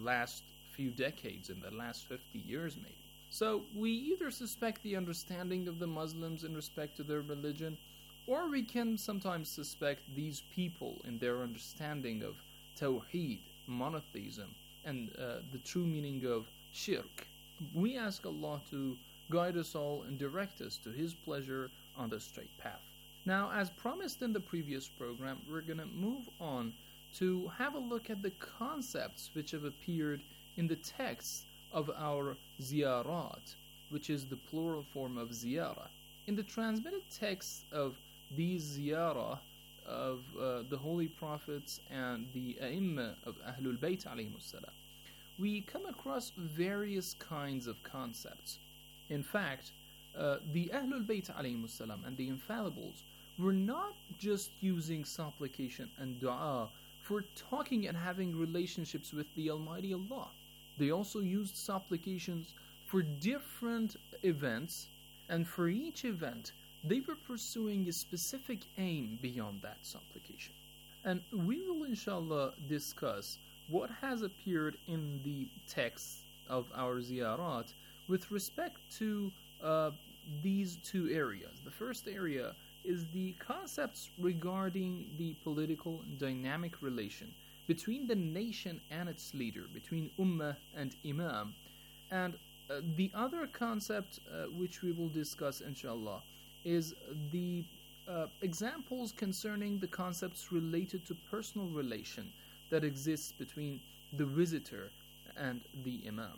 last few decades, in the last 50 years maybe. So we either suspect the understanding of the Muslims in respect to their religion, or we can sometimes suspect these people in their understanding of Tawheed, monotheism, and the true meaning of shirk. We ask Allah to guide us all and direct us to His pleasure on the straight path. Now, as promised in the previous program, we're going to move on to have a look at the concepts which have appeared in the texts of our ziyarat, which is the plural form of ziyarah. In the transmitted texts of these ziyarah of the Holy Prophets and the A'imma of Ahlul Bayt alayhimus salam, we come across various kinds of concepts. In fact, the Ahlul Bayt alayhimus salam and the Infallibles were not just using supplication and dua for talking and having relationships with the Almighty Allah. They also used supplications for different events, and for each event, they were pursuing a specific aim beyond that supplication. And we will inshallah discuss what has appeared in the texts of our ziyarat with respect to these two areas. The first area is the concepts regarding the political and dynamic relation between the nation and its leader, between Ummah and Imam. And the other concept which we will discuss inshallah is the examples concerning the concepts related to personal relation that exists between the visitor and the Imam.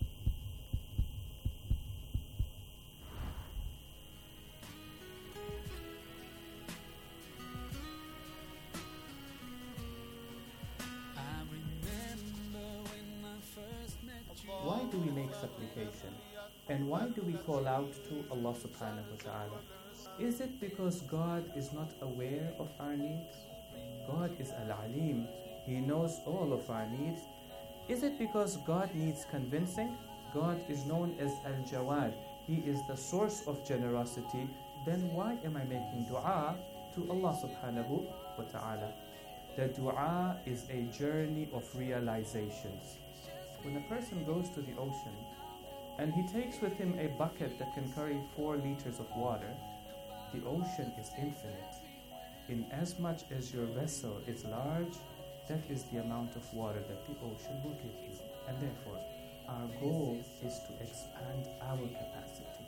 Why do we make supplication? And why do we call out to Allah subhanahu wa ta'ala? Is it because God is not aware of our needs? God is Al-Alim. He knows all of our needs. Is it because God needs convincing? God is known as Al-Jawad. He is the source of generosity. Then why am I making dua to Allah subhanahu wa ta'ala? The dua is a journey of realizations. When a person goes to the ocean and he takes with him a bucket that can carry 4 liters of water, the ocean is infinite. In as much as your vessel is large, that is the amount of water that the ocean will give you. And therefore, our goal is to expand our capacity.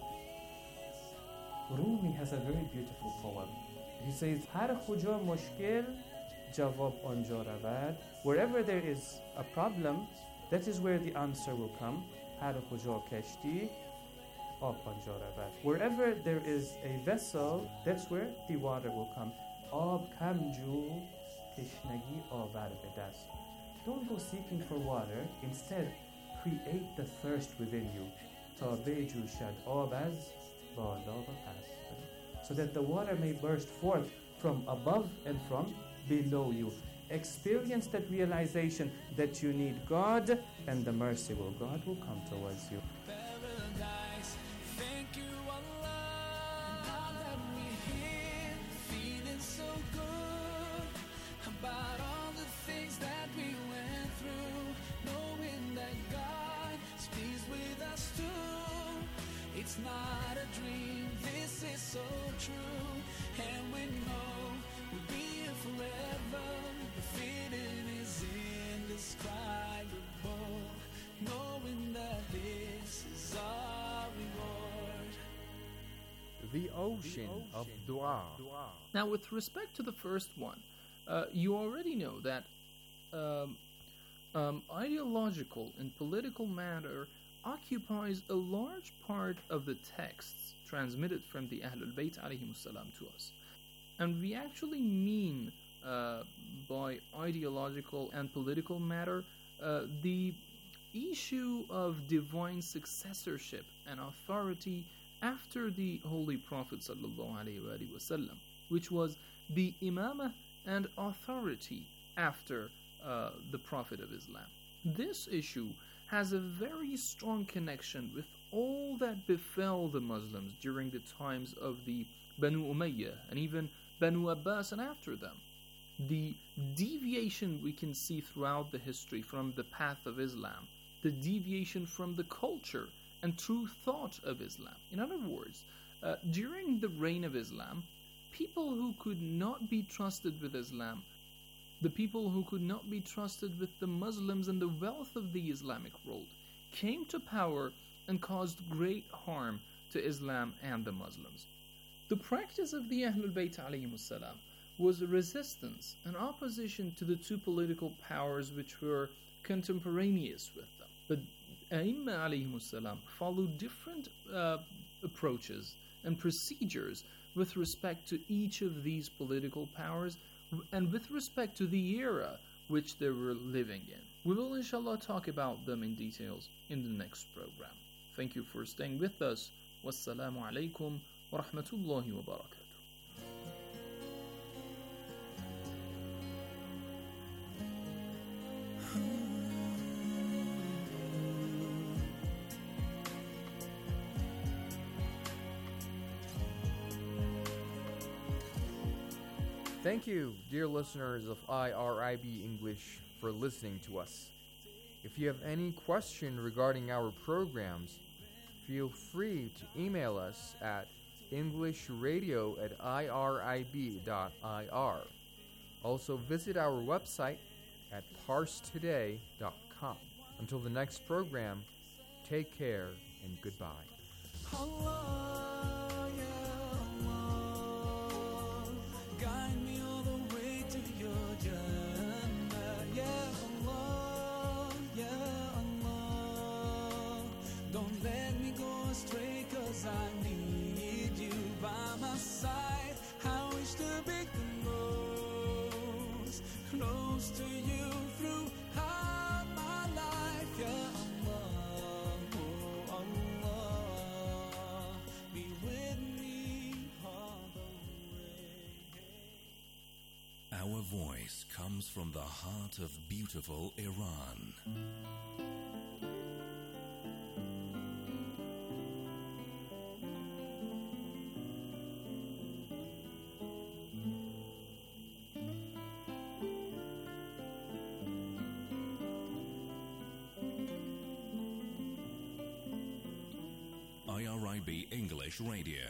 Rumi has a very beautiful poem. He says, Har khuja mushkil jawab anja ravad. Wherever there is a problem, that is where the answer will come. Har khuja kashti ab anja ravad. Wherever there is a vessel, that's where the water will come. Ab kamju tishnagi avar bedast. Don't go seeking for water. Instead, create the thirst within you. Ta beju shad ab az bala wa past. So that the water may burst forth from above and from below you. Experience that realization that you need God, and the mercy of God will come towards you. Paradise, thank you Allah. Now that we're here, feeling so good about all the things that we went through, knowing that God is pleased with us too. It's not a dream, this is so true, and we know we'll be here forever. The feeling is indescribable, knowing that this is our reward. The ocean of dua. Now, with respect to the first one, you already know that ideological and political matter occupies a large part of the texts transmitted from the Ahlul Bayt alayhimus salam to us. And we actually mean by ideological and political matter the issue of divine successorship and authority after the Holy Prophet ﷺ, which was the imamah and authority after the Prophet of Islam. This issue has a very strong connection with all that befell the Muslims during the times of the Banu Umayyah and even Banu Abbas and after them. the deviation we can see throughout the history from the path of Islam, the deviation from the culture and true thought of Islam. In other words, during the reign of Islam, people who could not be trusted with Islam, the people who could not be trusted with the Muslims and the wealth of the Islamic world, came to power and caused great harm to Islam and the Muslims. The practice of the Ahlul Bayt alayhimus salam was a resistance and opposition to the two political powers which were contemporaneous with them. But A'imma alayhimus salam followed different approaches and procedures with respect to each of these political powers and with respect to the era which they were living in. We will inshallah talk about them in details in the next program. Thank you for staying with us. Wassalamu alaikum wa rahmatullahi wa barakatuh. Thank you, dear listeners of IRIB English, for listening to us. If you have any question regarding our programs, feel free to email us at englishradio@irib.ir. Also visit our website at parstoday.com. Until the next program, take care and goodbye. Allah, yeah, Allah, guide me all the way to your Jannah. Yeah, Allah, don't let me go astray, 'cause I need you by my side. I wish to be close to you throughout my life. Yeah, Allah, oh Allah, be with me all the way. Our voice comes from the heart of beautiful Iran. IRIB English Radio.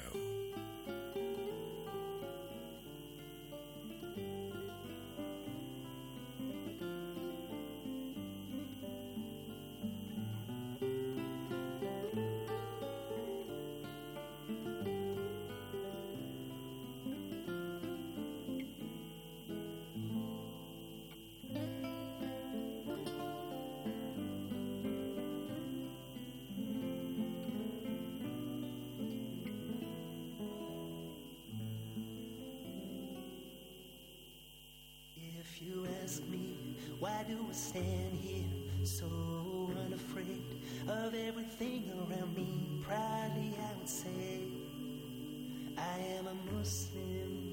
If you ask me, why do I stand here so unafraid of everything around me? Proudly I would say, I am a Muslim.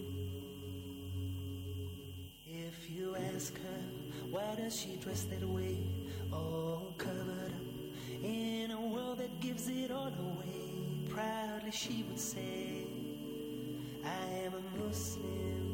If you ask her, why does she dress that way, all covered up in a world that gives it all away? Proudly she would say, I am a Muslim.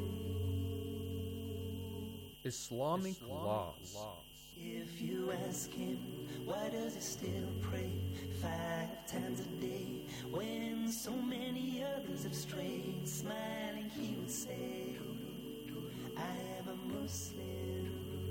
Islamic laws. If you ask him, why does he still pray 5 times a day when so many others have strayed? Smiling he would say, I am a Muslim.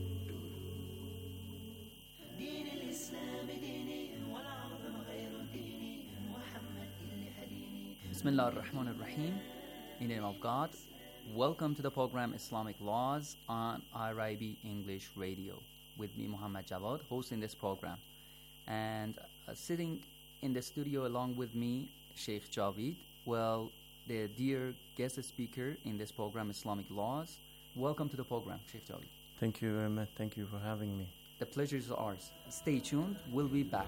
دين الإسلام ديني والعظم غير ديني محمد اللي هديني. Bismillah ar-Rahman ar-Rahim. In the name of God. Welcome to the program Islamic Laws on IRIB English Radio with me, Muhammad Jawad, hosting this program. And sitting in the studio along with me, Sheikh Javid, well, the dear guest speaker in this program, Islamic Laws. Welcome to the program, Sheikh Javid. Thank you very much. Thank you for having me. The pleasure is ours. Stay tuned. We'll be back.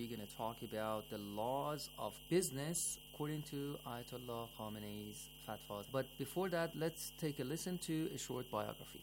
we're going to talk about the laws of business according to Ayatollah Khamenei's fatwas. But before that, let's take a listen to a short biography.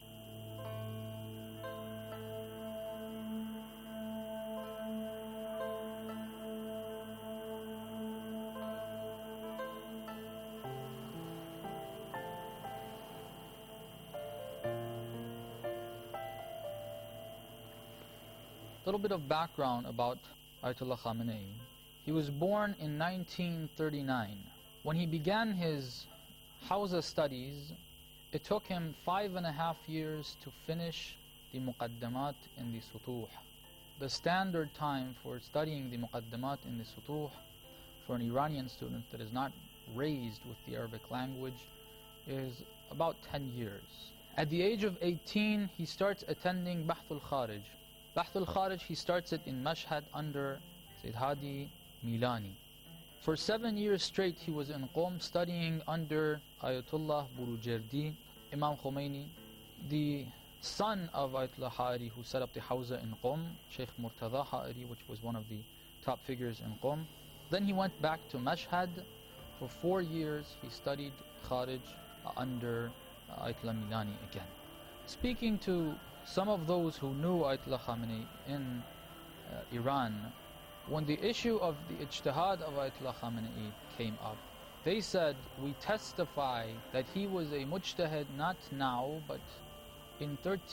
A little bit of background about Ayatollah Khamenei. He was born in 1939. When he began his Hawza studies, it took him 5.5 years to finish the Muqaddamat in the Sutuh. The standard time for studying the Muqaddamat in the Sutuh for an Iranian student that is not raised with the Arabic language is about 10 years. At the age of 18, he starts attending Bahth al-Kharij. Bahth al-Kharij, he starts it in Mashhad under Sayyid Hadi Milani. For 7 years straight, he was in Qom studying under Ayatollah Burujerdi, Imam Khomeini, the son of Ayatollah Ha'ari, who set up the Hawza in Qom, Sheikh Murtada Ha'ari, which was one of the top figures in Qom. Then he went back to Mashhad. For 4 years, he studied Kharij under Ayatollah Milani again. Speaking to some of those who knew Ayatollah Khamenei in Iran, when the issue of the ijtihad of Ayatollah Khamenei came up, they said, we testify that he was a mujtahid not now, but in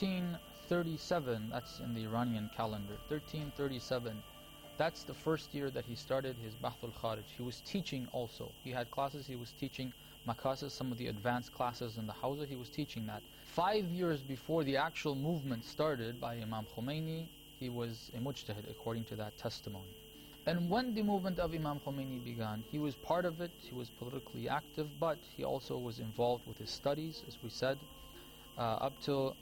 1337, that's in the Iranian calendar, 1337, that's the first year that he started his Bahth al-Kharij. He was teaching also. He had classes, he was teaching Makasis, some of the advanced classes in the Hawza, he was teaching that. 5 years before the actual movement started by Imam Khomeini, he was a mujtahid according to that testimony. And when the movement of Imam Khomeini began, he was part of it, he was politically active, but he also was involved with his studies, as we said. Up till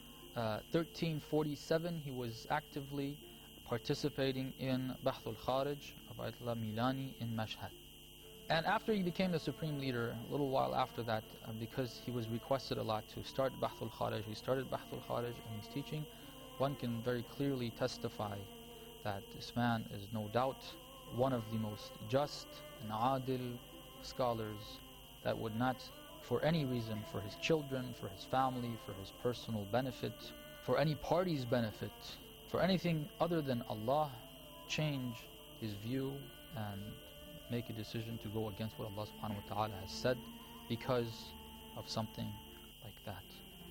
1347, he was actively participating in Bahth al-Kharij of Ayatollah Milani in Mashhad. And after he became the supreme leader, a little while after that, because he was requested a lot to start Bahth al-Kharij, he started Bahth al-Kharij and his teaching. One can very clearly testify that this man is no doubt one of the most just and adil scholars that would not, for any reason, for his children, for his family, for his personal benefit, for any party's benefit, for anything other than Allah, change his view and make a decision to go against what Allah subhanahu wa ta'ala has said because of something like that.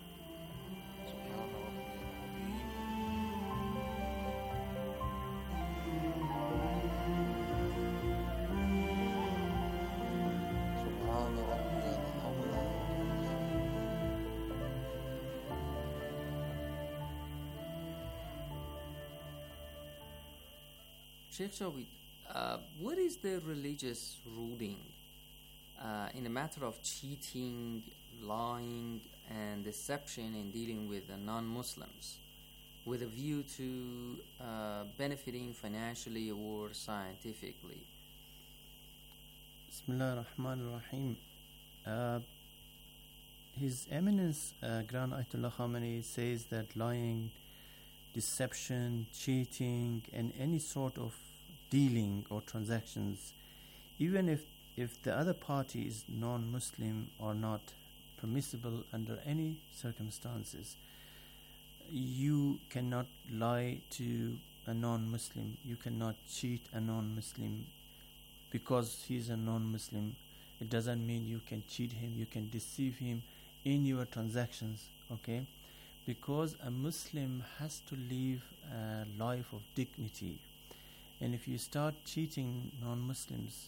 Sheikh Shawit, what is the religious ruling in the matter of cheating, lying, and deception in dealing with the non-Muslims with a view to benefiting financially or scientifically? Bismillah ar-Rahman ar-Rahim. His Eminence Grand Ayatollah Khamenei says that lying, deception, cheating, and any sort of dealing or transactions, even if the other party is non-Muslim, are not permissible under any circumstances. You cannot lie to a non-Muslim. You cannot cheat a non-Muslim because he's a non-Muslim. It doesn't mean you can cheat him, you can deceive him in your transactions, okay? Because a Muslim has to live a life of dignity. And if you start cheating non-Muslims,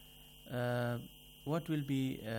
what will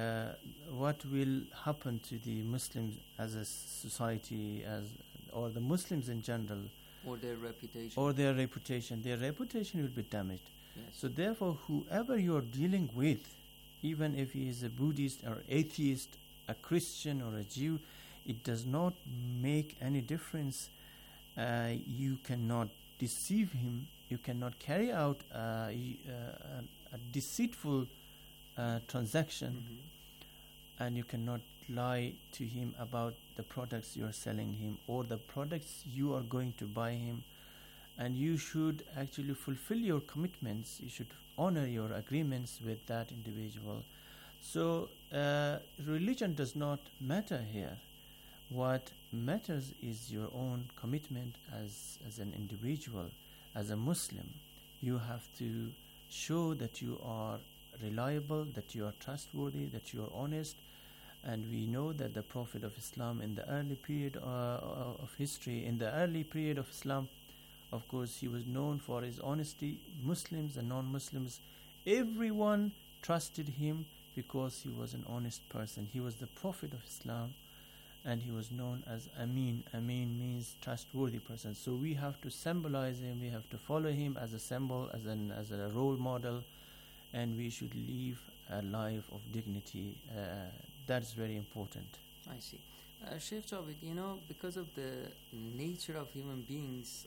happen to the Muslims as a society, or the Muslims in general? Or their reputation. Or their reputation. Their reputation will be damaged. Yes. So therefore, whoever you are dealing with, even if he is a Buddhist or atheist, a Christian or a Jew, it does not make any difference. You cannot deceive him. You cannot carry out a deceitful transaction, and you cannot lie to him about the products you are selling him or the products you are going to buy him. and you should actually fulfill your commitments. You should honor your agreements with that individual. So religion does not matter here. What matters is your own commitment as an individual, as a Muslim. You have to show that you are reliable, that you are trustworthy, that you are honest. And we know that the Prophet of Islam in the early period of history, in the early period of Islam, of course, he was known for his honesty. Muslims and non-Muslims, everyone trusted him because he was an honest person. He was the Prophet of Islam, and he was known as Amin. Amin means trustworthy person. So we have to symbolize him, we have to follow him as a symbol, as a role model, and we should live a life of dignity. That's very important. I see. Sheikh Javed, because of the nature of human beings,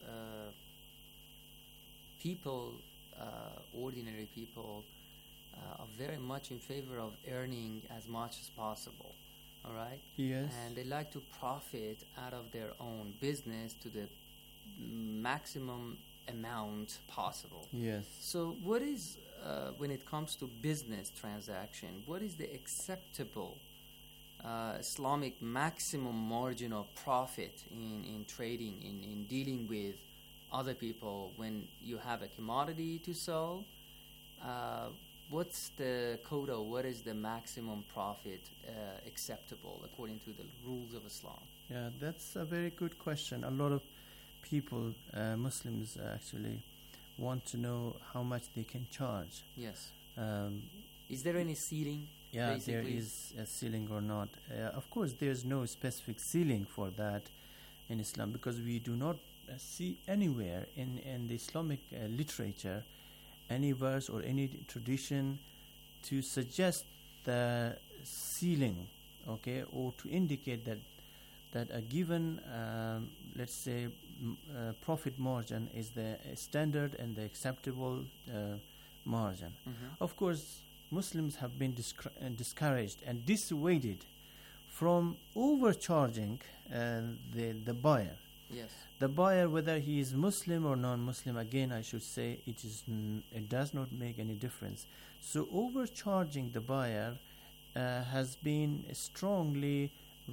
people, ordinary people, are very much in favor of earning as much as possible. All right? Yes. And they like to profit out of their own business to the maximum amount possible. Yes. So what is, when it comes to business transaction, what is the acceptable Islamic maximum margin of profit in trading, in dealing with other people when you have a commodity to sell? What's the quota? What is the maximum profit acceptable according to the rules of Islam? Yeah, that's a very good question. A lot of people, Muslims actually, want to know how much they can charge. Yes. Is there any ceiling? Yeah, basically? there is a ceiling or not. Of course, there's no specific ceiling for that in Islam, because we do not see anywhere in the Islamic literature any verse or any tradition to suggest the ceiling, okay, or to indicate that a given, let's say, profit margin is the standard and the acceptable margin. Mm-hmm. Of course, Muslims have been discouraged and dissuaded from overcharging the buyer. Yes. The buyer, whether he is Muslim or non-Muslim, again I should say it does not make any difference. So overcharging the buyer has been strongly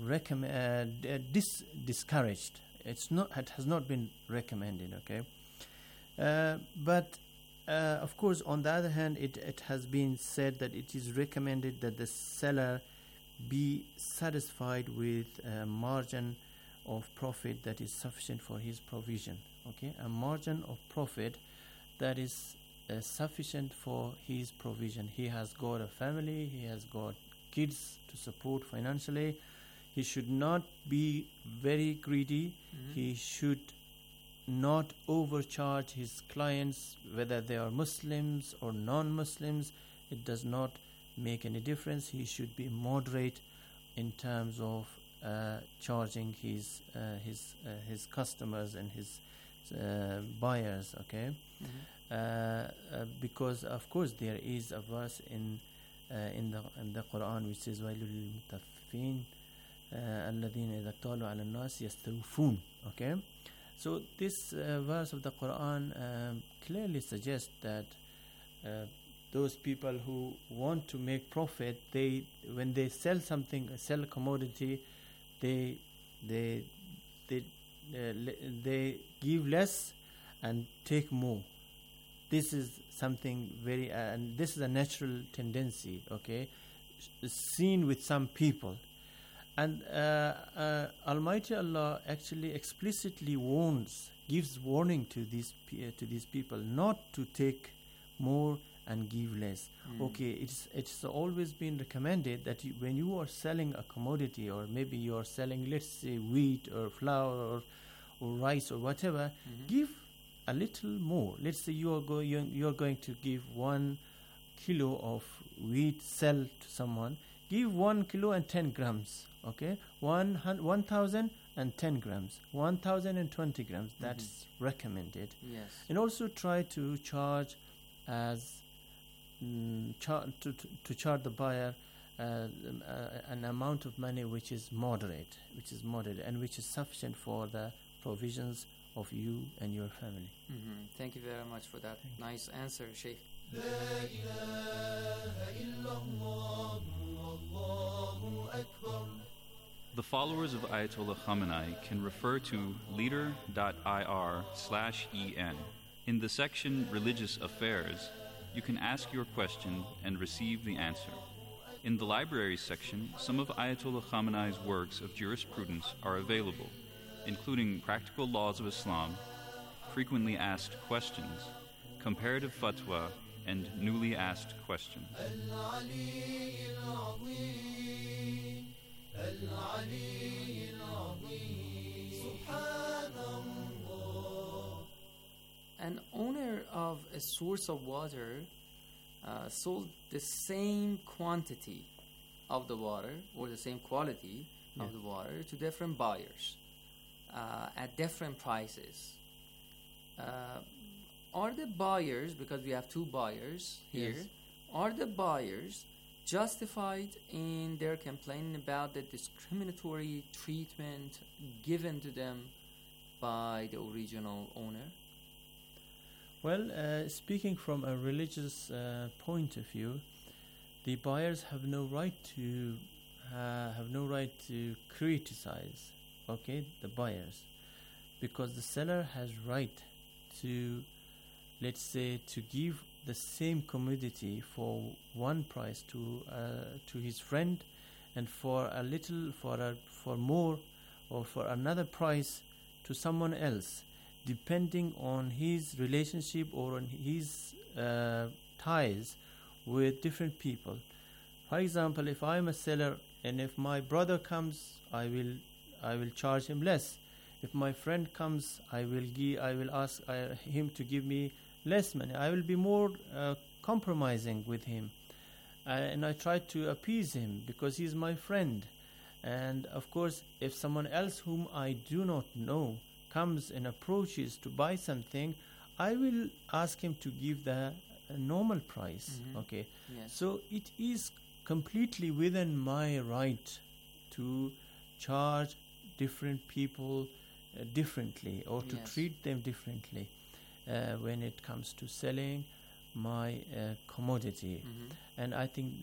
discouraged. It has not been recommended. Okay, but of course, on the other hand, it has been said that it is recommended that the seller be satisfied with a margin of profit that is sufficient for his provision. Okay, a margin of profit that is sufficient for his provision. He has got a family, he has got kids to support financially. He should not be very greedy. Mm-hmm. He should not overcharge his clients, whether they are Muslims or non-Muslims. It does not make any difference. He should be moderate in terms of charging his customers and his buyers. Okay, because of course there is a verse in the Quran which says وَيْلٌ لِلْمُطَفِّفِينَ الَّذِينَ إِذَا اكْتَالُوا عَلَى النَّاسِ يَسْتَوْفُونَ. Okay, so this verse of the Quran clearly suggests that those people who want to make profit, when they sell something, sell a commodity, they give less and take more. This is something very, and this is a natural tendency. Okay, seen with some people. And Almighty Allah actually explicitly gives warning to these people not to take more and give less. Okay, it's always been recommended that when you are selling a commodity, or maybe you are selling, let's say, wheat or flour or rice or whatever, give a little more. Let's say you are going to give 1 kilo of wheat, sell to someone. Give 1 kilo and 10 grams. Okay, 1,010 grams, 1,020 grams. That's recommended. Yes. And also try to charge to charge the buyer an amount of money which is moderate, and which is sufficient for the provisions of you and your family. Thank you very much for that nice answer, Sheikh. The followers of Ayatollah Khamenei can refer to leader.ir/en. In the section Religious Affairs, you can ask your question and receive the answer. In the libraries section, some of Ayatollah Khamenei's works of jurisprudence are available, including Practical Laws of Islam, Frequently Asked Questions, Comparative Fatwa, and Newly Asked Questions. An owner of a source of water sold the same quantity of the water or the same quality of the water to different buyers at different prices. Are the buyers, because we have two buyers here, are the buyers justified in their complaining about the discriminatory treatment given to them by the original owner? Well, speaking from a religious point of view, the buyers have no right to criticize, the buyers, because the seller has right to, let's say, to give the same commodity for one price to his friend, and for a little, for more, or for another price to someone else, depending on his relationship or on his ties with different people. For example, if I'm a seller and if my brother comes, I will charge him less. If my friend comes, I will ask him to give me less money. I will be more compromising with him, and I try to appease him because he's my friend. And of course, if someone else whom I do not know comes and approaches to buy something, I will ask him to give the normal price. Yes. So it is completely within my right to charge different people differently, or to treat them differently when it comes to selling my commodity. And I think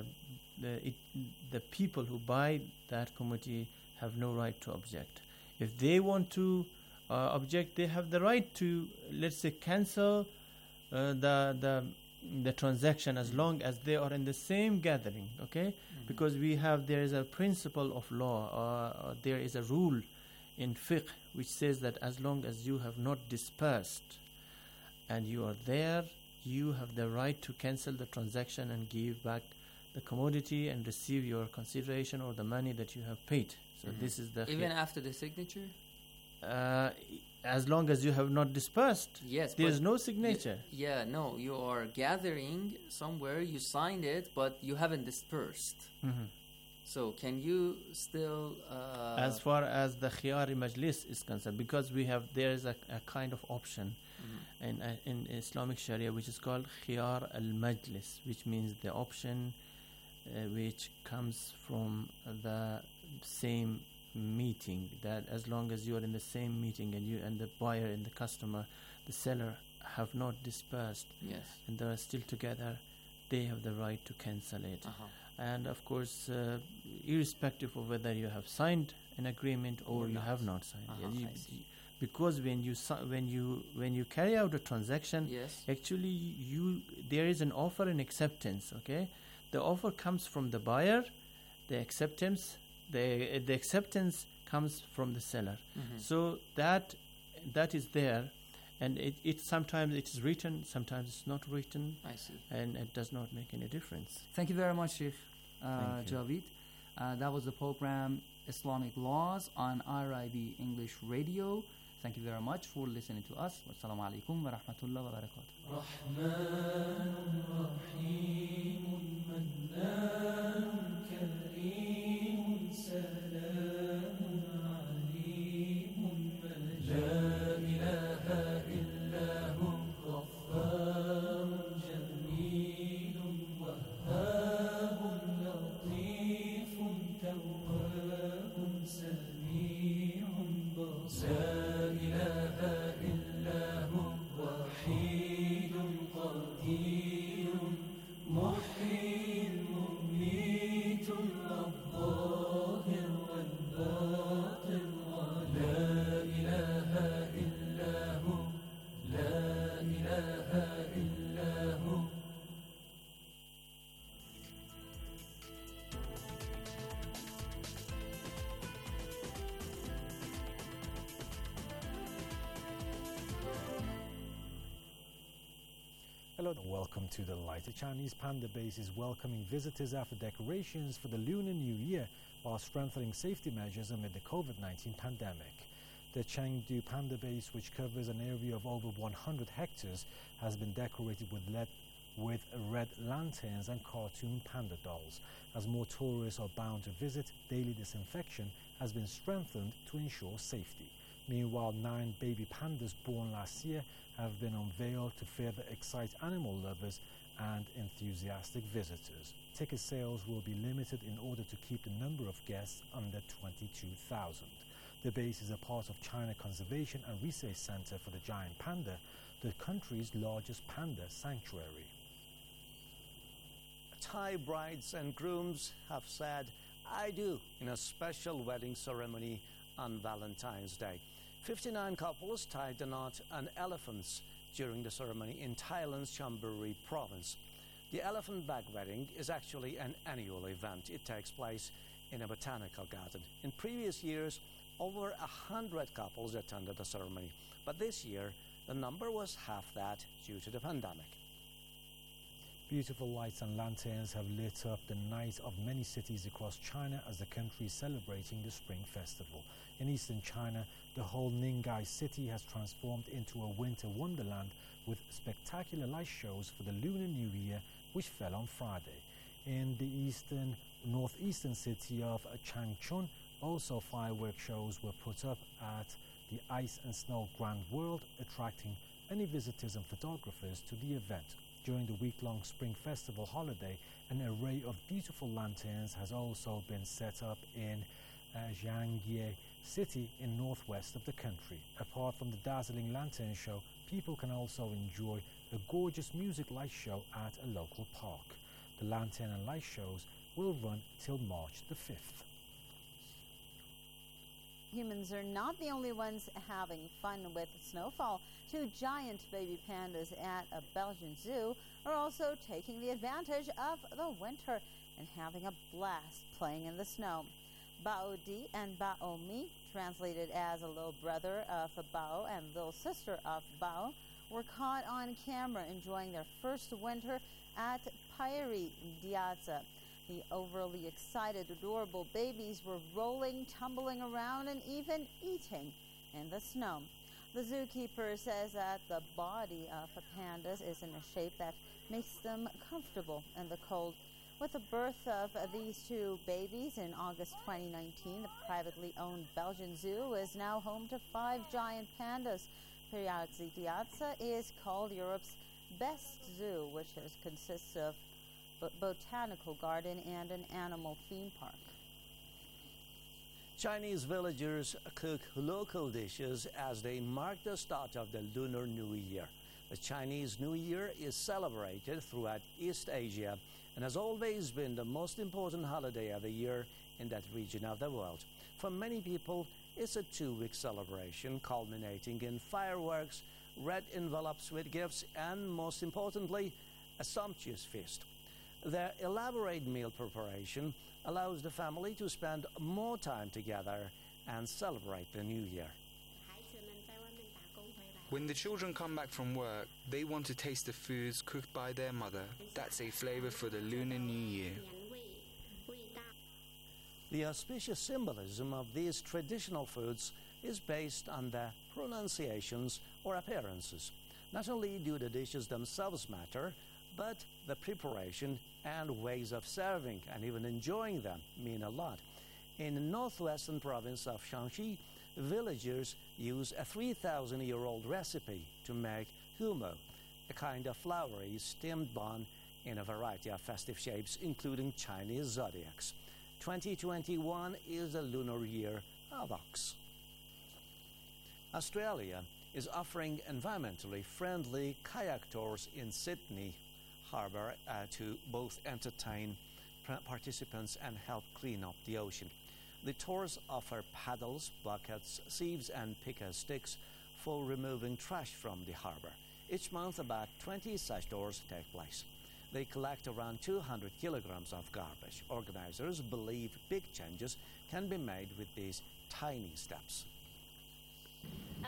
the people who buy that commodity have no right to object. If they want to object, they have the right to, let's say, cancel the transaction, as long as they are in the same gathering, because there is a principle of law, there is a rule in fiqh which says that as long as you have not dispersed and you are there, you have the right to cancel the transaction and give back the commodity and receive your consideration or the money that you have paid. So this is the even after the signature? As long as you have not dispersed. Yes, there's no signature. No, you are gathering somewhere, you signed it, but you haven't dispersed. So can you still as far as the khiyar majlis is concerned, because there is a kind of option in Islamic Sharia which is called khiyar al-majlis, which means the option which comes from the same meeting, that as long as you are in the same meeting and you and the buyer and the customer, the seller, have not dispersed, and they are still together, they have the right to cancel it. And of course, irrespective of whether you have signed an agreement or you have not signed, because when you carry out a transaction, actually there is an offer and acceptance. The offer comes from the buyer, the acceptance comes from the seller. So that is there, and it sometimes it is written, sometimes it's not written. I see. And it does not make any difference. Thank you very much, Sheikh Javid. That was the program Islamic Laws on RIB English Radio. Thank you very much for listening to us. Wassalamu alaikum wa rahmatullahi wa barakatuh. Hello, welcome to the light. The Chinese panda base is welcoming visitors after decorations for the Lunar New Year while strengthening safety measures amid the COVID-19 pandemic. The Chengdu Panda Base, which covers an area of over 100 hectares, has been decorated with red lanterns and cartoon panda dolls. As more tourists are bound to visit, daily disinfection has been strengthened to ensure safety. Meanwhile, 9 baby pandas born last year have been unveiled to further excite animal lovers and enthusiastic visitors. Ticket sales will be limited in order to keep the number of guests under 22,000. The base is a part of China Conservation and Research Center for the Giant Panda, the country's largest panda sanctuary. Thai brides and grooms have said, "I do," in a special wedding ceremony on Valentine's Day. 59 couples tied the knot on elephants during the ceremony in Thailand's Chonburi province. The elephant bag wedding is actually an annual event. It takes place in a botanical garden. In previous years, over 100 couples attended the ceremony, but this year the number was half that due to the pandemic. Beautiful lights and lanterns have lit up the night of many cities across China as the country is celebrating the Spring Festival. In eastern China, the whole Ning'ai city has transformed into a winter wonderland with spectacular light shows for the Lunar New Year, which fell on Friday. In the northeastern city of Changchun, also fireworks shows were put up at the Ice and Snow Grand World, attracting many visitors and photographers to the event. During the week-long Spring Festival holiday, an array of beautiful lanterns has also been set up in Jiangye City in northwest of the country. Apart from the dazzling lantern show, people can also enjoy a gorgeous music light show at a local park. The lantern and light shows will run till March the 5th. Humans are not the only ones having fun with snowfall. 2 giant baby pandas at a Belgian zoo are also taking the advantage of the winter and having a blast playing in the snow. Bao Di and Bao Mi, translated as a little brother of Bao and little sister of Bao, were caught on camera enjoying their first winter at Pairi Diaza. The overly excited, adorable babies were rolling, tumbling around, and even eating in the snow. The zookeeper says that the body of the pandas is in a shape that makes them comfortable in the cold. With the birth of these 2 babies in August 2019, the privately owned Belgian zoo is now home to 5 giant pandas. Pairi Diaza is called Europe's best zoo, which consists of botanical garden and an animal theme park. Chinese villagers cook local dishes as they mark the start of the Lunar New Year. The Chinese New Year is celebrated throughout East Asia and has always been the most important holiday of the year in that region of the world. For many people, it's a 2-week celebration culminating in fireworks, red envelopes with gifts, and most importantly, a sumptuous feast. Their elaborate meal preparation allows the family to spend more time together and celebrate the New Year. When the children come back from work, they want to taste the foods cooked by their mother. That's a flavor for the Lunar New Year. The auspicious symbolism of these traditional foods is based on their pronunciations or appearances. Not only do the dishes themselves matter, but the preparation and ways of serving and even enjoying them mean a lot. In the northwestern province of Shanxi, villagers use a 3,000-year-old recipe to make humo, a kind of floury steamed bun in a variety of festive shapes, including Chinese zodiacs. 2021 is the lunar year of Ox. Australia is offering environmentally friendly kayak tours in Sydney Harbour to both entertain participants and help clean up the ocean. The tours offer paddles, buckets, sieves and picker sticks for removing trash from the harbour. Each month about 20 such tours take place. They collect around 200 kilograms of garbage. Organizers believe big changes can be made with these tiny steps.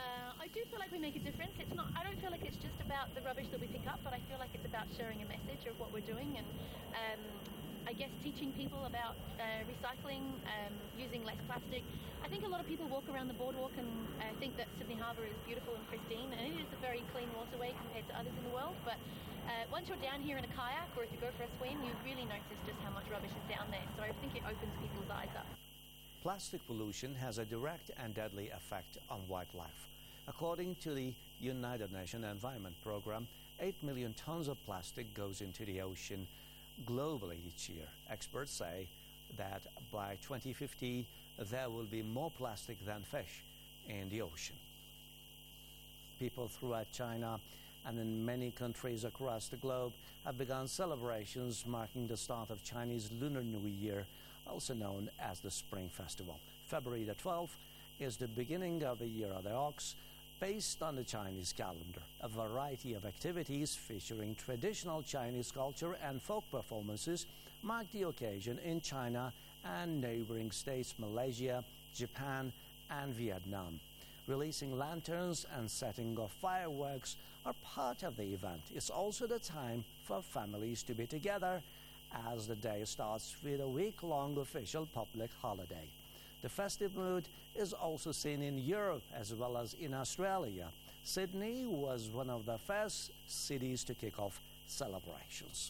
I do feel like we make a difference. It's not. I don't feel like it's just about the rubbish that we pick up, but I feel like it's about sharing a message of what we're doing and I guess teaching people about recycling, using less plastic. I think a lot of people walk around the boardwalk and think that Sydney Harbour is beautiful and pristine, and it is a very clean waterway compared to others in the world. But once you're down here in a kayak or if you go for a swim, you really notice just how much rubbish is down there. So I think it opens people's eyes up. Plastic pollution has a direct and deadly effect on wildlife. According to the United Nations Environment Programme, 8 million tons of plastic goes into the ocean globally each year. Experts say that by 2050, there will be more plastic than fish in the ocean. People throughout China and in many countries across the globe have begun celebrations marking the start of Chinese Lunar New Year, also known as the Spring Festival. February the 12th is the beginning of the Year of the Ox, based on the Chinese calendar. A variety of activities featuring traditional Chinese culture and folk performances mark the occasion in China and neighboring states Malaysia, Japan, and Vietnam. Releasing lanterns and setting off fireworks are part of the event. It's also the time for families to be together as the day starts with a week-long official public holiday. The festive mood is also seen in Europe as well as in Australia. Sydney was one of the first cities to kick off celebrations.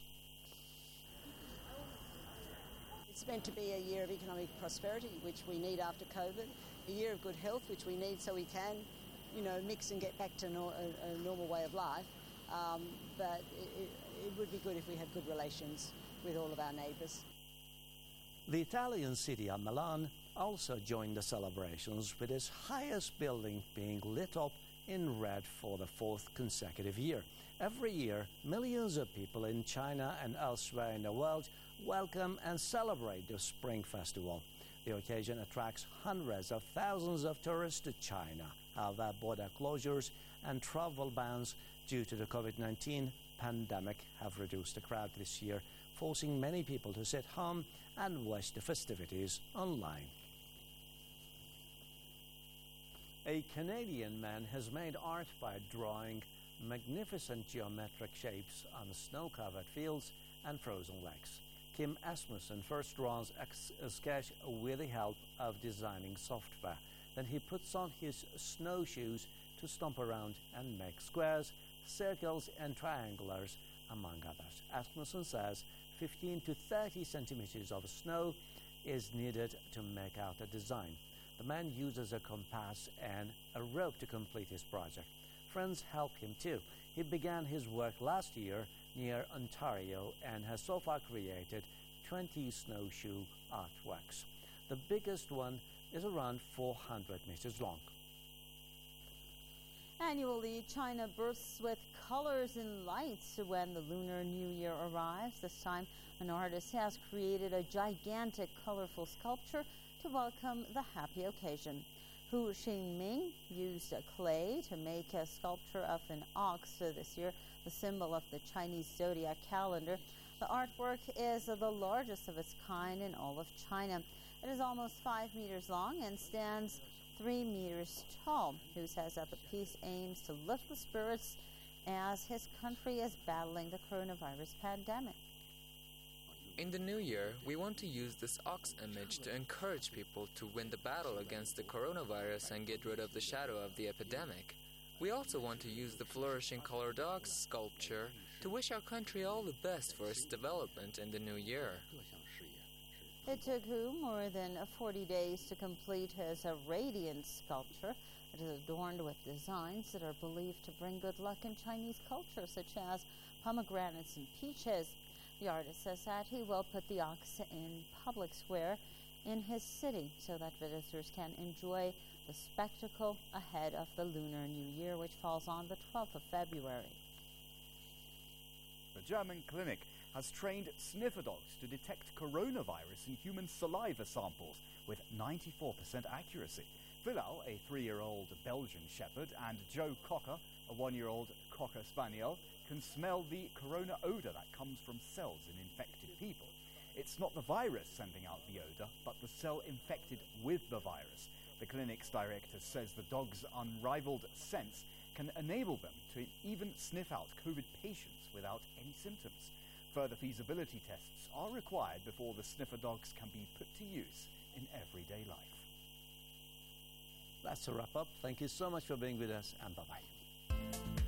It's meant to be a year of economic prosperity, which we need after COVID, a year of good health, which we need so we can, mix and get back to a normal way of life. But it would be good if we had good relations with all of our neighbours. The Italian city of Milan also joined the celebrations, with its highest building being lit up in red for the 4th consecutive year. Every year, millions of people in China and elsewhere in the world welcome and celebrate the Spring Festival. The occasion attracts hundreds of thousands of tourists to China. However, border closures and travel bans due to the COVID-19 pandemic have reduced the crowd this year, forcing many people to sit home and watch the festivities online. A Canadian man has made art by drawing magnificent geometric shapes on snow-covered fields and frozen lakes. Kim Asmussen first draws a sketch with the help of designing software. Then he puts on his snowshoes to stomp around and make squares, circles and triangulars, among others. Asmussen says 15 to 30 centimeters of snow is needed to make out a design. The man uses a compass and a rope to complete his project. Friends help him too. He began his work last year near Ontario and has so far created 20 snowshoe artworks. The biggest one is around 400 meters long. Annually, China bursts with colors and lights when the Lunar New Year arrives. This time, an artist has created a gigantic, colorful sculpture to welcome the happy occasion. Hu Xingming used clay to make a sculpture of an ox this year, the symbol of the Chinese zodiac calendar. The artwork is the largest of its kind in all of China. It is almost 5 meters long and stands 3 meters tall. Hu says that the piece aims to lift the spirits as his country is battling the coronavirus pandemic. In the new year, we want to use this ox image to encourage people to win the battle against the coronavirus and get rid of the shadow of the epidemic. We also want to use the flourishing colored ox sculpture to wish our country all the best for its development in the new year. It took Hu more than 40 days to complete his radiant sculpture. It is adorned with designs that are believed to bring good luck in Chinese culture, such as pomegranates and peaches. The artist says that he will put the ox in public square in his city so that visitors can enjoy the spectacle ahead of the Lunar New Year, which falls on the 12th of February. The German clinic has trained sniffer dogs to detect coronavirus in human saliva samples with 94% accuracy. Bilal, a 3-year-old Belgian shepherd, and Joe Cocker, a 1-year-old Cocker Spaniel, can smell the corona odour that comes from cells in infected people. It's not the virus sending out the odour, but the cell infected with the virus. The clinic's director says the dog's unrivaled sense can enable them to even sniff out COVID patients without any symptoms. Further feasibility tests are required before the sniffer dogs can be put to use in everyday life. That's a wrap up. Thank you so much for being with us, and bye-bye.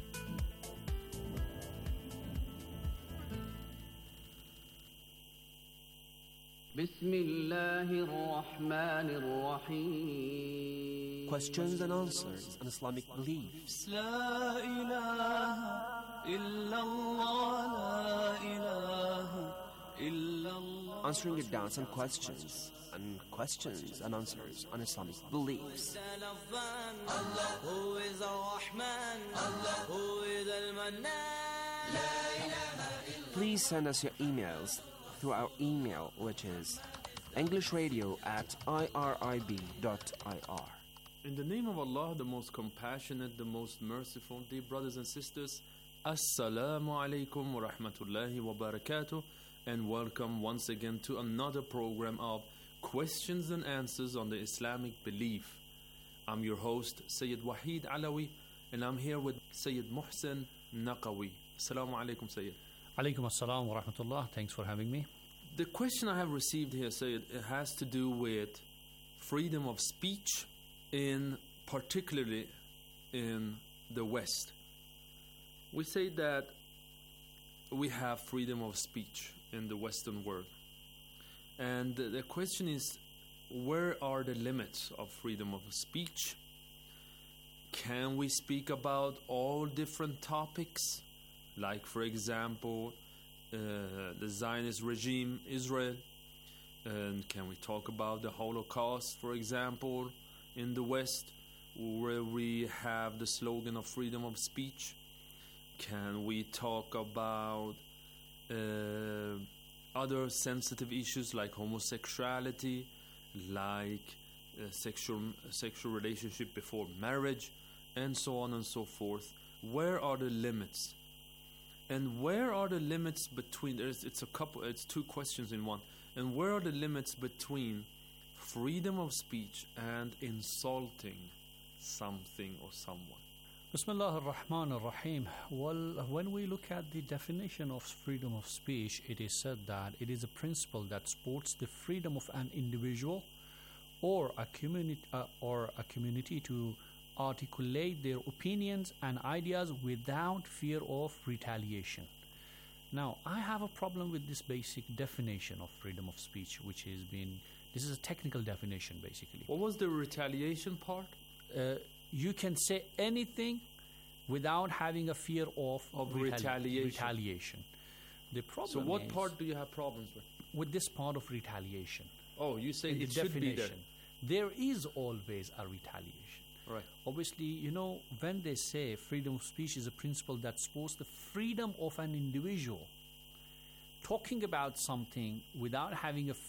Questions and answers on Islamic beliefs. Answering your doubts and questions and answers on Islamic beliefs. Please send us your emails through our email, which is englishradio@irib.ir. In the name of Allah, the most compassionate, the most merciful, dear brothers and sisters, Assalamu alaikum wa rahmatullahi wa barakatuh, and welcome once again to another program of Questions and Answers on the Islamic Belief. I'm your host, Sayyid Wahid Alawi, and I'm here with Sayyid Muhsin Naqawi. Assalamu alaikum, Sayyid. Alaikum assalam wa rahmatullah. Thanks for having me. The question I have received here, Sayyid, it has to do with freedom of speech, particularly in the West. We say that we have freedom of speech in the Western world. And the question is, where are the limits of freedom of speech? Can we speak about all different topics? Like, for example, the Zionist regime, Israel. And can we talk about the Holocaust, for example, in the West, where we have the slogan of freedom of speech? Can we talk about other sensitive issues like homosexuality, like sexual relationship before marriage, and so on and so forth? Where are the limits? And where are the limits between? It's two questions in one. And where are the limits between freedom of speech and insulting something or someone? Bismillah ar-Rahman ar-Rahim. Well, when we look at the definition of freedom of speech, it is said that it is a principle that supports the freedom of an individual or a community to articulate their opinions and ideas without fear of retaliation. Now, I have a problem with this basic definition of freedom of speech, this is a technical definition, basically. What was the retaliation part? You can say anything without having a fear of retaliation. The problem So what part do you have problems with? With this part of retaliation. Oh, you say it should be there. There is always a retaliation. Right. Obviously, when they say freedom of speech is a principle that supports the freedom of an individual, talking about something without having a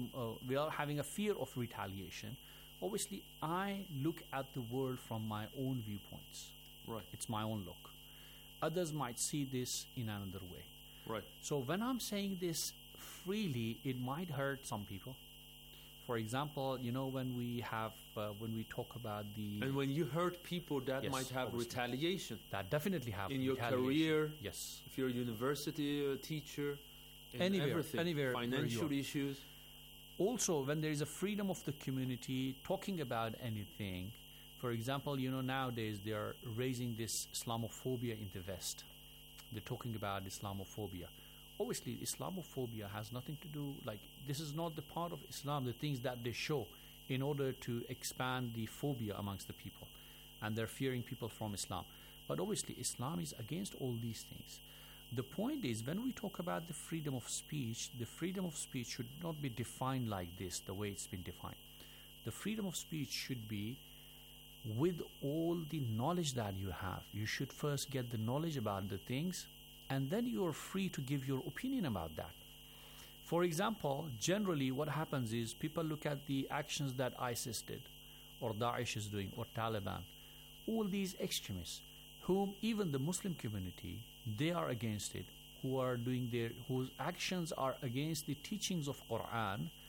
fear of retaliation, obviously I look at the world from my own viewpoints. Right. It's my own look. Others might see this in another way. Right. So when I'm saying this freely, it might hurt some people. For example, when we talk about and when you hurt people, that might have obviously retaliation. That definitely have in your career. Yes. If you're a university teacher, anywhere, financial issues. Also, when there is a freedom of the community talking about anything, for example, nowadays they are raising this Islamophobia in the West. They're talking about Islamophobia. Obviously, Islamophobia has nothing to do, this is not the part of Islam, the things that they show in order to expand the phobia amongst the people. And they're fearing people from Islam. But obviously, Islam is against all these things. The point is, when we talk about the freedom of speech should not be defined like this, the way it's been defined. The freedom of speech should be with all the knowledge that you have. You should first get the knowledge about the things, and then you are free to give your opinion about that. For example, generally what happens is people look at the actions that ISIS did, or Daesh is doing, or Taliban. All these extremists, whom even the Muslim community, they are against it, whose actions are against the teachings of Quran,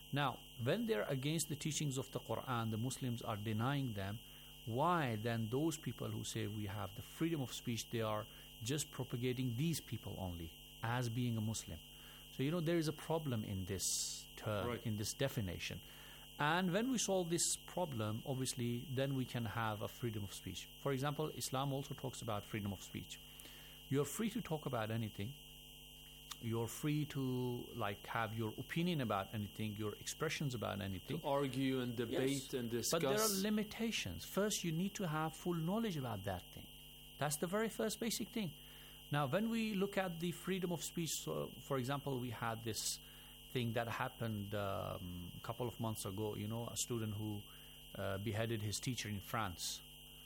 Now, when they're against the teachings of the Quran, the Muslims are denying them. Why then those people who say we have the freedom of speech, they are just propagating these people only as being a Muslim? So, you know, there is a problem in this term, Right. in this definition. And when we solve this problem, obviously, then we can have a freedom of speech. For example, Islam also talks about freedom of speech. You're free to talk about anything. You're free to have your opinion about anything, your expressions about anything. To argue and debate and discuss. But there are limitations. First, you need to have full knowledge about that thing. That's the very first basic thing. Now, when we look at the freedom of speech, so for example, we had this thing that happened a couple of months ago, you know, a student who beheaded his teacher in France.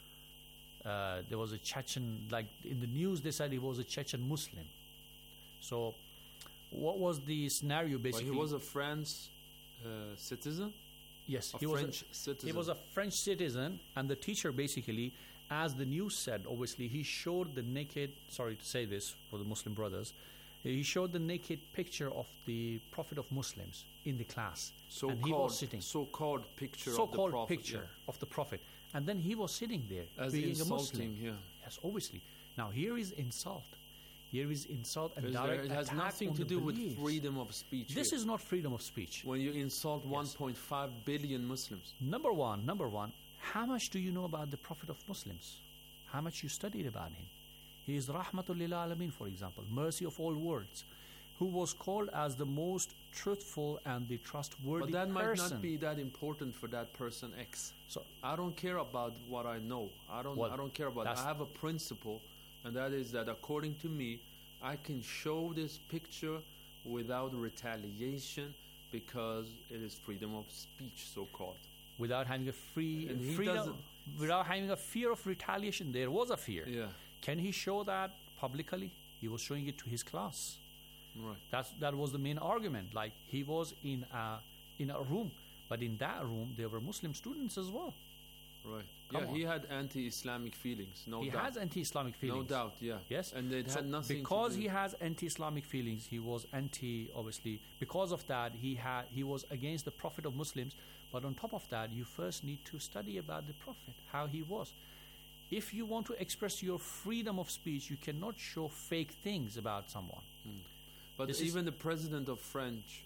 There was a Chechen, like in the news they said he was a Chechen Muslim. So what was the scenario basically? But he was a French citizen? Yes, he was French citizen. He was a French citizen, and the teacher basically, as the news said, obviously, he showed the naked, sorry to say this for the Muslim brothers, he showed the naked picture of the Prophet of Muslims in the class. And he was sitting. So-called picture of the So-called Prophet. picture of the Prophet. And then he was sitting there As being a insulting, Muslim. yeah. Yes, obviously. Now, here is insult. Here is insult and Because direct it has attack nothing on to the do with beliefs. freedom of speech. This here. is not freedom of speech. When you insult 1.5 billion Muslims. Number one, how much do you know about the Prophet of Muslims? How much you studied about him? He is Rahmatul lil Alameen, for example, mercy of all worlds, who was called as the most truthful and the trustworthy But that might person. not be that important for that person X. So I don't care about what I know. I don't care about. I have a principle, and that is that according to me, I can show this picture without retaliation because it is freedom of speech, so called. Without having a And he freedom, doesn't- without having a fear of retaliation. There was a fear. Yeah. Can he show that publicly? He was showing it to his class. Right. That was the main argument. Like, he was in a room, but in that room there were Muslim students as well. Right. Come yeah, on. he had anti-Islamic feelings. No He doubt. has anti-Islamic feelings. No doubt. Yeah. Yes. And it So had nothing because to do. he has anti-Islamic feelings, he was obviously because of that he was against the Prophet of Muslims. But on top of that, you first need to study about the Prophet, how he was. If you want to express your freedom of speech, you cannot show fake things about someone. But This even the president of France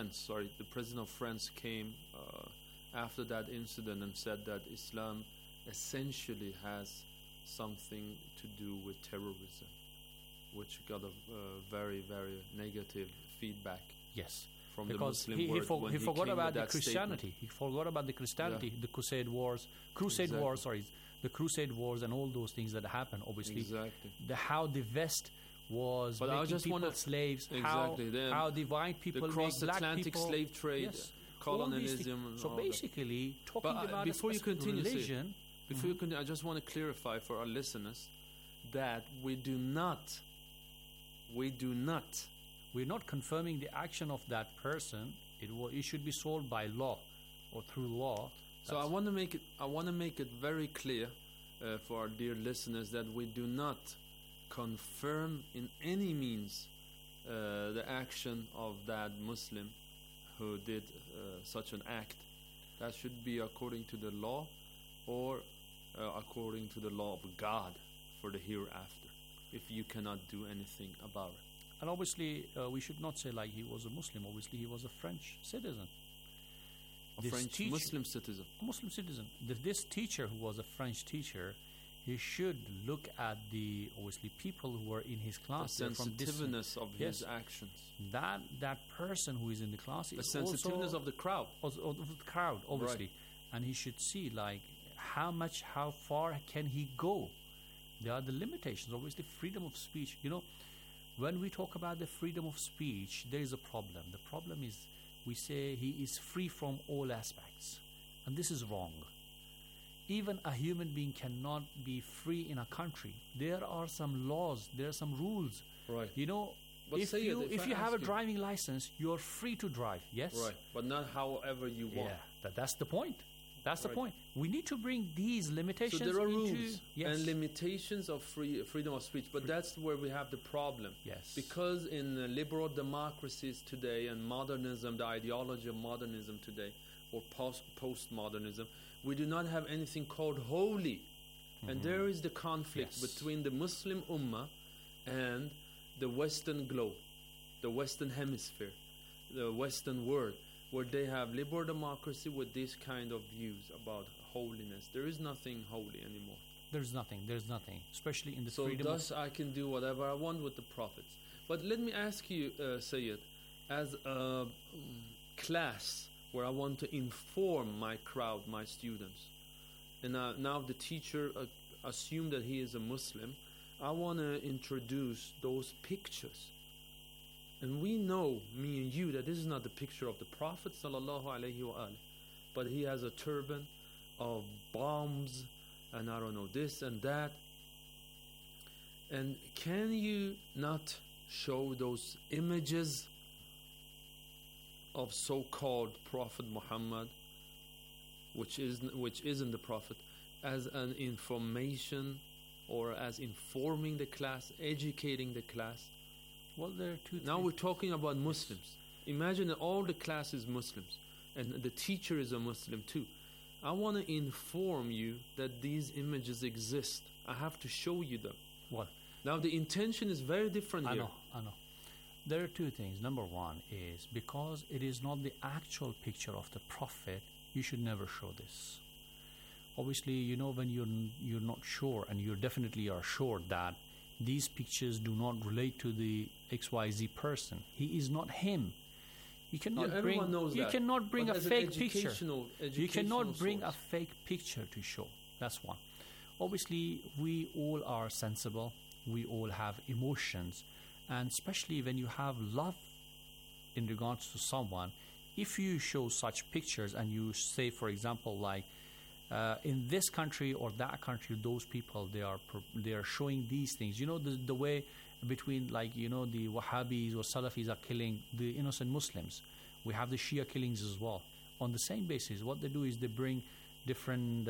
came after that incident and said that Islam essentially has something to do with terrorism, which got a very, very negative feedback. Yes, from because the Muslim world when he forgot came about with the that Christianity. statement. He forgot about the Christianity, Yeah. the Crusade Wars, the Crusade Wars, and all those things that happened. Obviously, Exactly. how the West was But I making just people wanna- slaves. Exactly. How the white people the make black cross-Atlantic people slave trade, yes, all these things. colonialism. and So all that. basically, talking But, about before a you specific continue, Sid, religion. before you continue, I just want to clarify for our listeners that we're not confirming the action of that person. It should be solved by law or through law. So I want to make it very clear for our dear listeners that we do not confirm in any means the action of that Muslim who did such an act. That should be according to the law or according to the law of God for the hereafter, if you cannot do anything about it. And obviously, we should not say like he was a Muslim. Obviously, he was a French citizen. A This French teacher- Muslim citizen. A Muslim citizen. This teacher, who was a French teacher, he should look at the obviously people who were in his class. The They're from this- sensitiveness of his Yes. actions. That person who is in the class The is sensitiveness also of the crowd. of the crowd, obviously, and he should see like how far can he go. There are the limitations. Obviously, freedom of speech. You know, when we talk about the freedom of speech, there is a problem. The problem is we say he is free from all aspects, and this is wrong. Even a human being cannot be free in a country. There are some laws. There are some rules. Right. You know, But if say it, you if if I you have a ask you- driving license, you're free to drive. Yes. Right, but not however you want. Yeah, that's the point. That's the Right. point. We need to bring these limitations So there are into rules yes. and limitations of freedom of speech, but that's where we have the problem. Yes. Because in liberal democracies today and modernism, the ideology of modernism today, or postmodernism, we do not have anything called holy. And there is the conflict Yes. between the Muslim Ummah and the Western globe, the Western hemisphere, the Western world, where they have liberal democracy with this kind of views about holiness. There is nothing holy anymore. There's nothing, especially in the So freedom thus I can do whatever I want with the prophets. But let me ask you, Sayyid, as a class where I want to inform my crowd, my students, and now the teacher assumed that he is a Muslim, I want to introduce those pictures. And we know, me and you, that this is not the picture of the Prophet sallallahu alaihi wasallam, but he has a turban of bombs and I don't know this and that. And can you not show those images of so-called Prophet Muhammad, which isn't the Prophet, as an information or as informing the class, educating the class? Well, there are two. Now we're talking about Muslims. Imagine that all the class is Muslims, and the teacher is a Muslim too. I want to inform you that these images exist. I have to show you them. Well, now the intention is very different here. I know. There are two things. Number one is because it is not the actual picture of the Prophet, you should never show this. Obviously, you know, when you're not sure, and you definitely are sure that these pictures do not relate to the XYZ person. He is not him. You cannot Yeah, bring. everyone knows You that. cannot bring But a as an fake picture. You cannot educational bring a source. fake picture to show. That's one. Obviously, we all are sensible. We all have emotions, and especially when you have love in regards to someone, if you show such pictures and you say, for example, like in this country or that country, those people they are showing these things. You know, the way between, like, you know, the Wahhabis or Salafis are killing the innocent Muslims. We have the Shia killings as well. On the same basis, what they do is they bring different,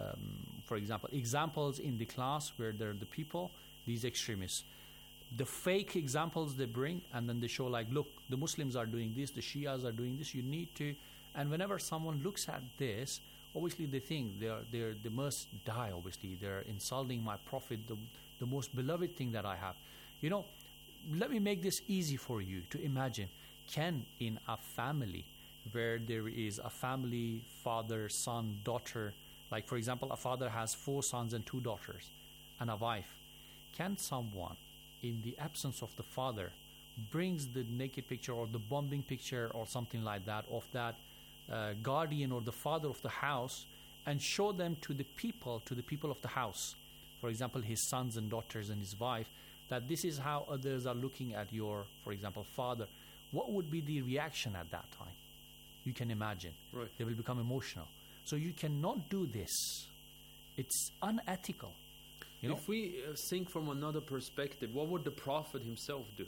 for example, examples in the class where they're the people, these extremists. The fake examples they bring, and then they show, like, look, the Muslims are doing this, the Shias are doing this. You need to, and whenever someone looks at this, obviously they think they must die. Obviously, they're insulting my Prophet, the most beloved thing that I have. You know, let me make this easy for you to imagine. Can in a family where there is a family, father, son, daughter, like for example, a father has 4 sons and 2 daughters and a wife, can someone in the absence of the father brings the naked picture or the bombing picture or something like that of that guardian or the father of the house and show them to the people of the house, for example, his sons and daughters and his wife, that this is how others are looking at your, for example, father? What would be the reaction at that time? You can imagine. Right. They will become emotional. So you cannot do this. It's unethical. You know? If we think from another perspective, what would the Prophet himself do?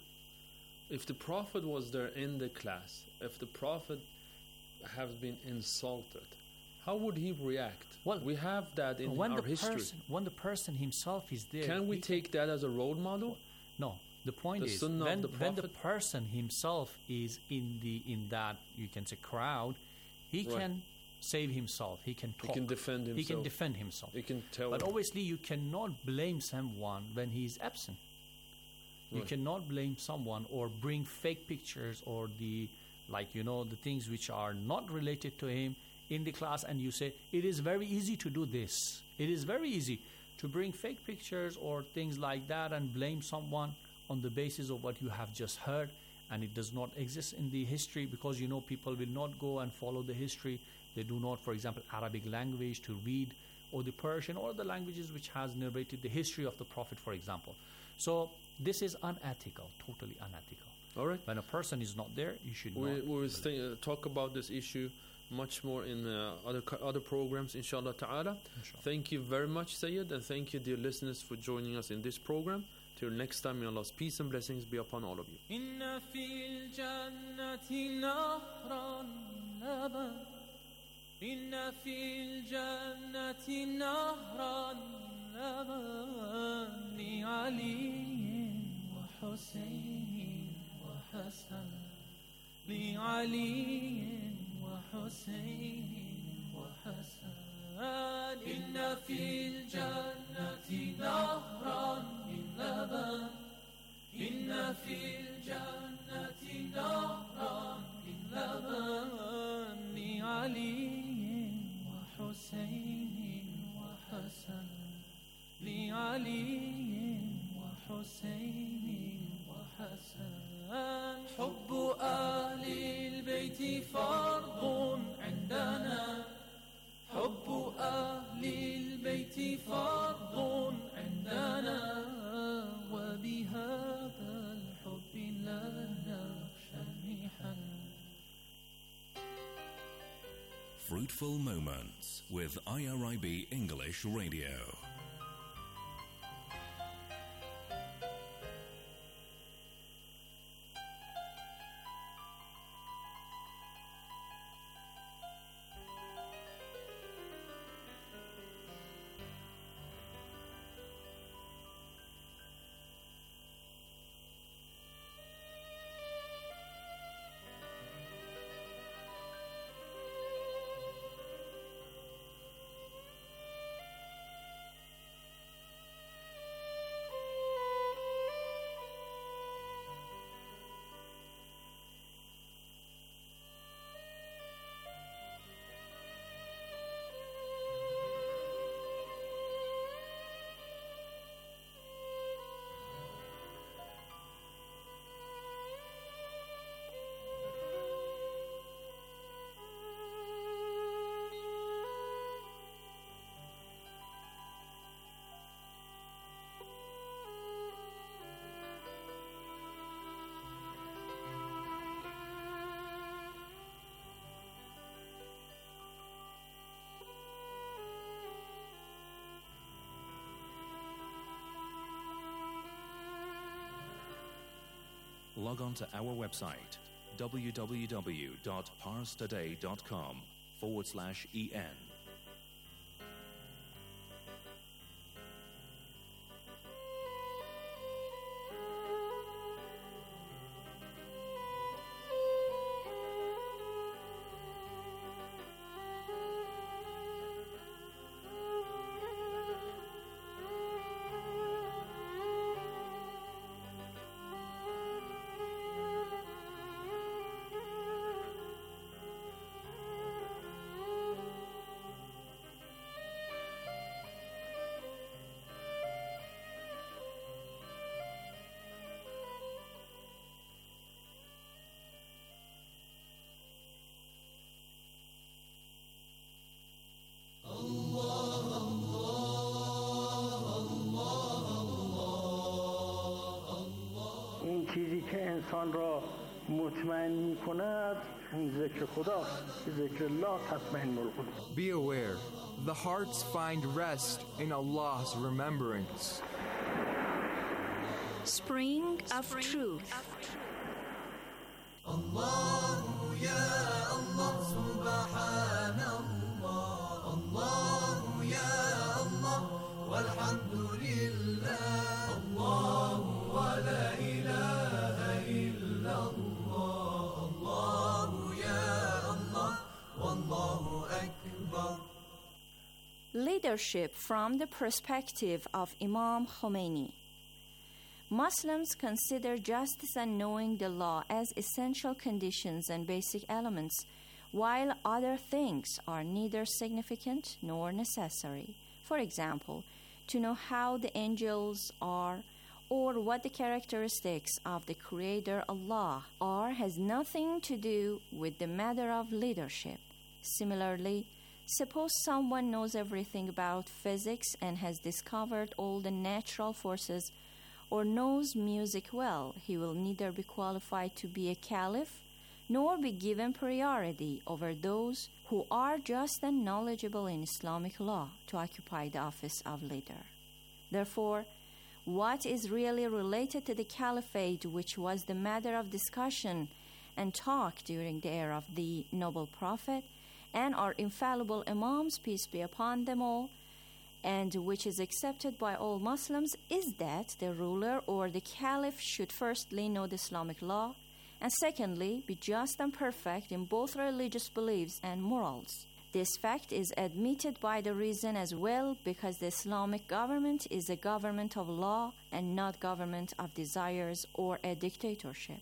If the Prophet was there in the class, if the Prophet has been insulted, how would he react? Well, we have that in our history. When the person himself is there, Can we take that as a role model? No. The point The is, sunnah of when the the Prophet? person himself is in that, you can say, crowd, he Right. can save himself. He can talk. He can defend himself. He can defend himself. He can tell. But him. obviously, you cannot blame someone when he is absent. You Right. cannot blame someone or bring fake pictures or the things which are not related to him in the class, and you say it is very easy to do this. It is very easy to bring fake pictures or things like that and blame someone on the basis of what you have just heard, and it does not exist in the history, because you know people will not go and follow the history. They do not, for example, Arabic language to read, or the Persian, or the languages which has narrated the history of the Prophet, for example. So this is unethical, totally unethical. All right. When a person is not there, you should We not. will talk about this issue much more in other programs, inshallah ta'ala. Thank you very much, Sayyid, and thank you, dear listeners, for joining us in this program. Till next time, may Allah's peace and blessings be upon all of you. إن في الجنة نهرا لبن إن في الجنة نهرا لبن لعلي وحسين وحسن لعلي وحسين وحسن إن في الجنة نهرا من لبن إن في الجنة نهرا من لبن لعلي وحسين وحسن لعلي وحسين وحسن حب أهل البيت فرض عندنا حب أهل البيت فرض عندنا وبهذا الحب لا نخشى المحن. Fruitful Moments with IRIB English Radio. Log on to our website www.parstoday.com/en. این چیزی که انسان را مطمئن می کند اون ذکر خداست. ذکر الله تطمئن القلوب. Be aware, the hearts find rest in Allah's remembrance. Spring of Truth. الله يا الله سبحان الله الله يا الله والحمد لله الله ولا إله إلا الله الله يا الله والله أكبر. Leadership from the perspective of Imam Khomeini. Muslims consider justice and knowing the law as essential conditions and basic elements, while other things are neither significant nor necessary. For example, to know how the angels are or what the characteristics of the Creator Allah are has nothing to do with the matter of leadership. Similarly, suppose someone knows everything about physics and has discovered all the natural forces or knows music well, he will neither be qualified to be a caliph nor be given priority over those who are just and knowledgeable in Islamic law to occupy the office of leader. Therefore, what is really related to the caliphate, which was the matter of discussion and talk during the era of the noble prophet, and our infallible Imams, peace be upon them all, and which is accepted by all Muslims, is that the ruler or the caliph should firstly know the Islamic law, and secondly, be just and perfect in both religious beliefs and morals. This fact is admitted by the reason as well because the Islamic government is a government of law and not government of desires or a dictatorship.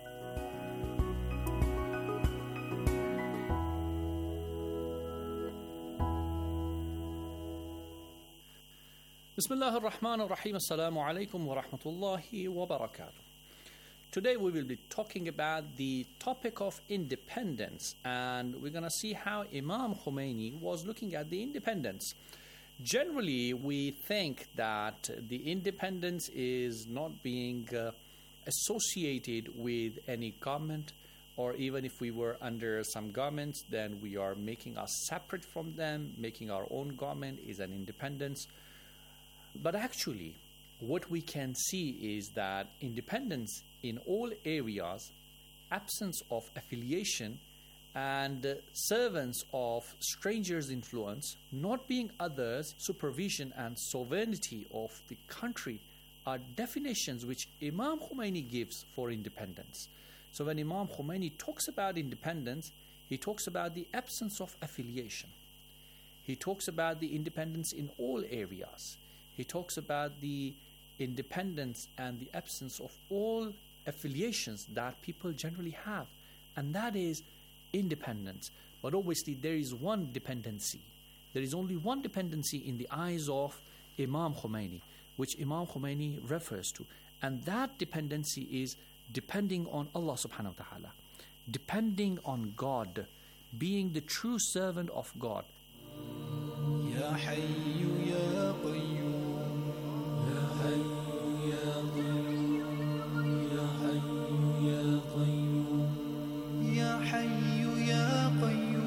Bismillah ar-Rahman ar-Rahim. Assalamu alaikum wa rahmatullahi wa barakatuh. Today we will be talking about the topic of independence, and we're going to see how Imam Khomeini was looking at the independence. Generally, we think that the independence is not being associated with any government, or even if we were under some governments, then we are making us separate from them. Making our own government is an independence. But actually, what we can see is that independence in all areas, absence of affiliation, and servants of strangers' influence, not being others, supervision and sovereignty of the country are definitions which Imam Khomeini gives for independence. So when Imam Khomeini talks about independence, he talks about the absence of affiliation. He talks about the independence in all areas. He talks about the independence and the absence of all affiliations that people generally have, and that is independence. But obviously there is one dependency. There is only one dependency in the eyes of Imam Khomeini, which Imam Khomeini refers to, and that dependency is depending on Allah subhanahu wa ta'ala, depending on God, being the true servant of God. Ya Hayyu Ya Qayyum, Ya Hayyu Ya Qayyum, Ya Hayyu Ya Qayyum, Ya Hayyu Ya Qayyum.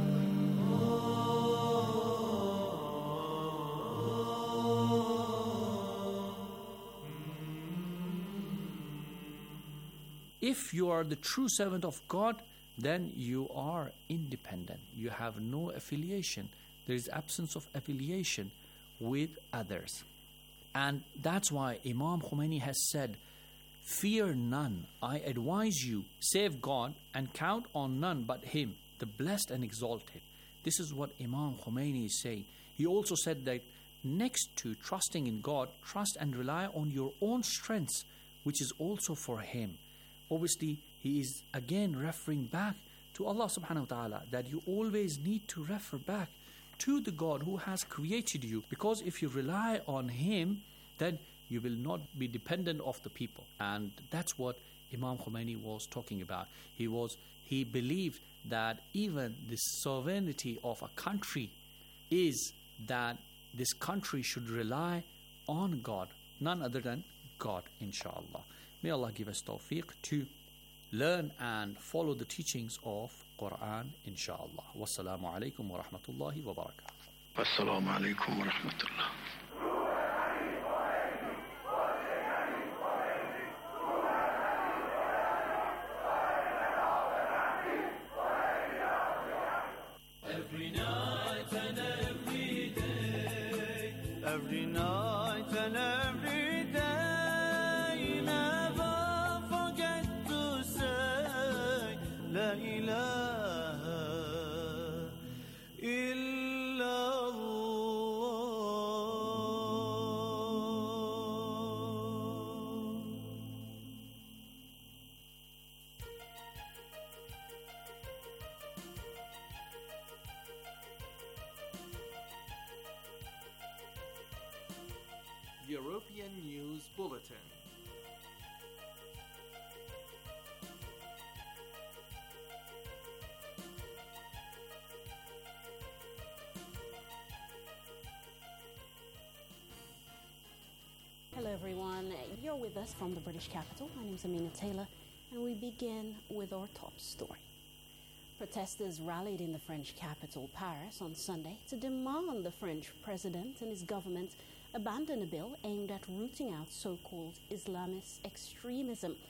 If you are the true servant of God, then you are independent. You have no affiliation. There is absence of affiliation with others. And that's why Imam Khomeini has said, fear none, I advise you, save God and count on none but Him, the blessed and exalted. This is what Imam Khomeini is saying. He also said that next to trusting in God, trust and rely on your own strengths, which is also for Him. Obviously, he is again referring back to Allah subhanahu wa ta'ala, that you always need to refer back to the God who has created you, because if you rely on Him, then you will not be dependent of the people. And that's what Imam Khomeini was talking about. He believed that even the sovereignty of a country is that this country should rely on God, none other than God, inshallah. May Allah give us tawfiq to learn and follow the teachings of Quran, inshallah. Wassalamu alaikum wa rahmatullahi wa barakatuh. Wassalamu alaikum wa rahmatullah. Every night and every day, every night and every day, never forget to say La ilaha illallah. European News Bulletin. Hello everyone, you're with us from the British capital. My name is Amina Taylor, and we begin with our top story. Protesters rallied in the French capital, Paris, on Sunday to demand the French president and his government abandon a bill aimed at rooting out so-called Islamist extremism.